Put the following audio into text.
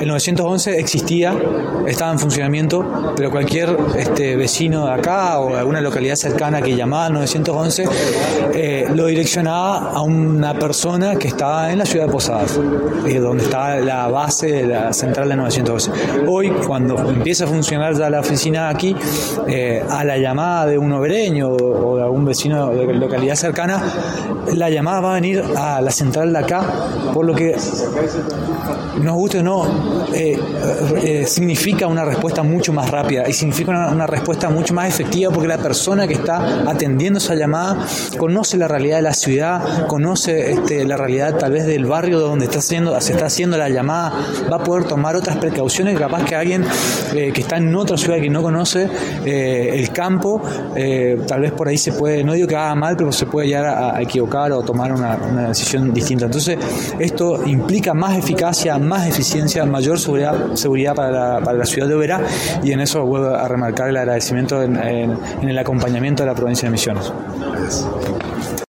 El 911 existía, estaba en funcionamiento, pero cualquier vecino de acá o de alguna localidad cercana que llamaba al 911 lo direccionaba a una persona que estaba en la ciudad de Posadas, donde estaba la base de la central de 911. Hoy, cuando empieza a funcionar ya la oficina aquí, a la llamada de un hogareño o de algún vecino de localidad cercana, la llamada va a venir a la central de acá, por lo que nos guste o no, significa una respuesta mucho más rápida y significa una respuesta mucho más efectiva, porque la persona que está atendiendo esa llamada conoce la realidad de la ciudad, conoce la realidad tal vez del barrio donde se está haciendo la llamada, va a poder tomar otras precauciones que capaz que alguien que está en otra ciudad que no conoce el campo, tal vez por ahí se puede, no digo que haga mal, pero se puede llegar a equivocar o tomar una decisión distinta. Entonces esto implica más eficacia, más eficiencia, mayor seguridad para la ciudad de Oberá, y en eso vuelvo a remarcar el agradecimiento en el acompañamiento de la provincia de Misiones.